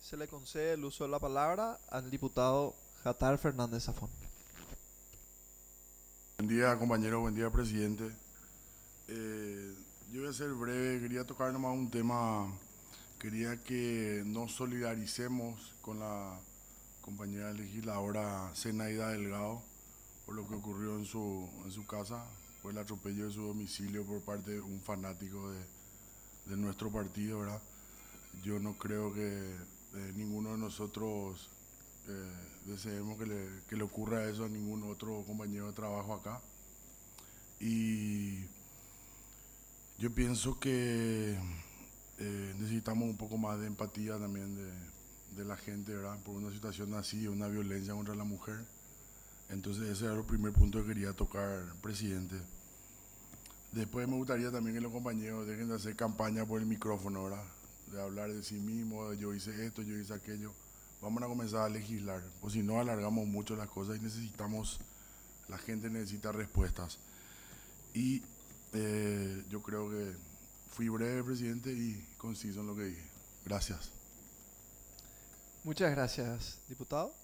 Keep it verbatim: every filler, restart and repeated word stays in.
se le concede el uso de la palabra al diputado Jatar Fernández Zafón. Buen día, compañero, buen día, presidente. Eh, yo voy a ser breve, quería tocar nomás un tema, quería que nos solidaricemos con la compañera legisladora Zenaida Delgado por lo que ocurrió en su, en su casa, por el atropello de su domicilio por parte de un fanático de, de nuestro partido, ¿verdad? Yo no creo que eh, ninguno de nosotros eh, deseemos que le, que le ocurra eso a ningún otro compañero de trabajo acá. Y yo pienso que eh, necesitamos un poco más de empatía también de, de la gente, ¿verdad? Por una situación así, una violencia contra la mujer. Entonces ese era el primer punto que quería tocar, presidente. Después me gustaría también que los compañeros dejen de hacer campaña por el micrófono, ¿verdad? De hablar de sí mismo, de yo hice esto, yo hice aquello. Vamos a comenzar a legislar, pues si no alargamos mucho las cosas y necesitamos, la gente necesita respuestas. Y eh, yo creo que fui breve, presidente, y conciso en lo que dije. Gracias. Muchas gracias, diputado.